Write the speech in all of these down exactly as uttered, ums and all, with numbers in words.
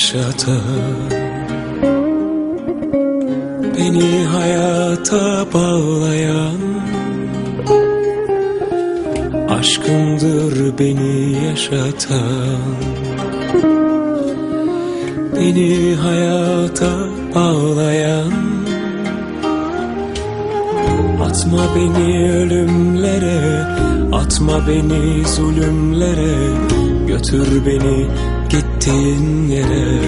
yaşatan, beni hayata bağlayan aşkındır beni yaşatan, beni hayata bağlayan. Atma beni ölümlere, atma beni zulümlere, götür beni gittiğin yere.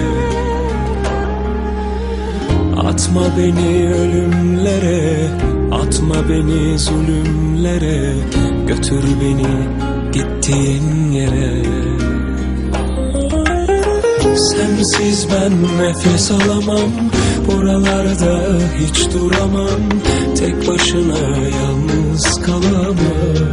Atma beni ölümlere, atma beni zulümlere, götür beni gittiğin yere. Sensiz ben nefes alamam, buralarda hiç duramam, tek başına yalnız kalamam.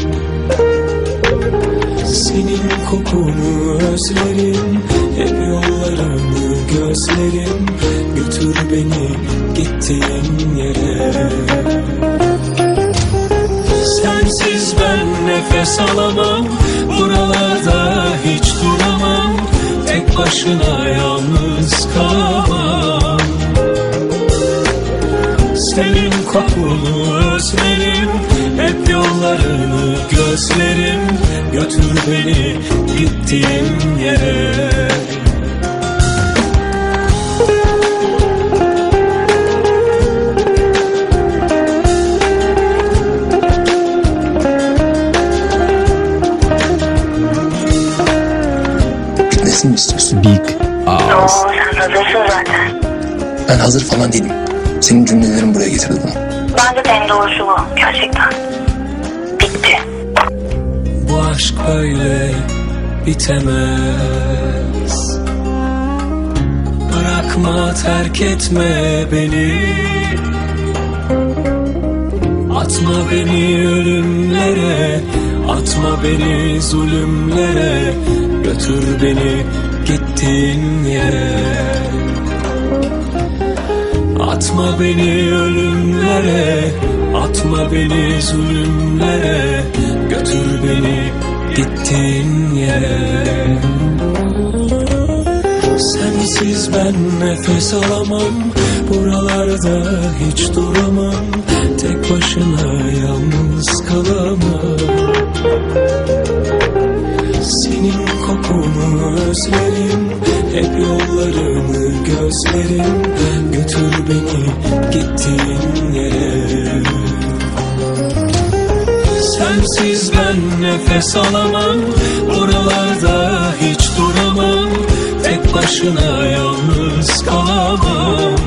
Senin kokunu özlerim, hep yollarını gözlerim, götür beni gittiğin yere. Sensiz ben nefes alamam, buralarda hiç duramam, tek başına yalnız kalamam. Senin kokunu özlerim, hep yollarını gözlerim, götür beni gittiğin yere. Bitmesini mi istiyorsun? Big Ağız. Oo, sen hazırsın zaten. Ben hazır falan değilim. Senin cümlelerin buraya getirdi bunu. Bence de en doğrusu bu. Gerçekten. Bitti. Bu aşk böyle bitemez. Bırakma, terk etme beni. Atma beni ölümlere, atma beni zulümlere, götür beni gittiğin yere. Atma beni ölümlere, atma beni zulümlere, götür beni gittiğin yere. Sensiz ben nefes alamam, buralarda hiç duramam, tek başına yalnız kalamam. Senin kokunu özlerim, hep yollarını gözlerim, götür beni gittiğin yere. Sensiz ben nefes alamam, buralarda hiç duramam, tek başına yalnız kalamam.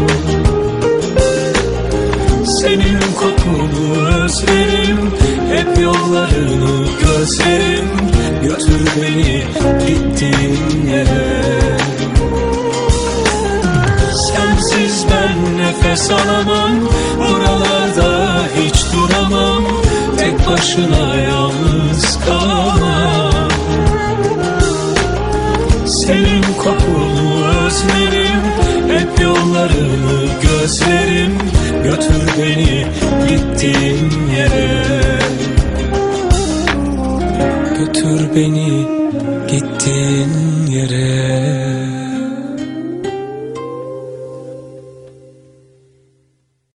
Senin kokunu özlerim, hep yollarını gözlerim, götür beni gittiğin yere. Sensiz ben nefes alamam, buralarda hiç duramam, tek başına yalnız kalamam. Senin kokunu özlerim, hep yollarını gözlerim, götür beni gittiğin yere. Götür beni gittiğin yere.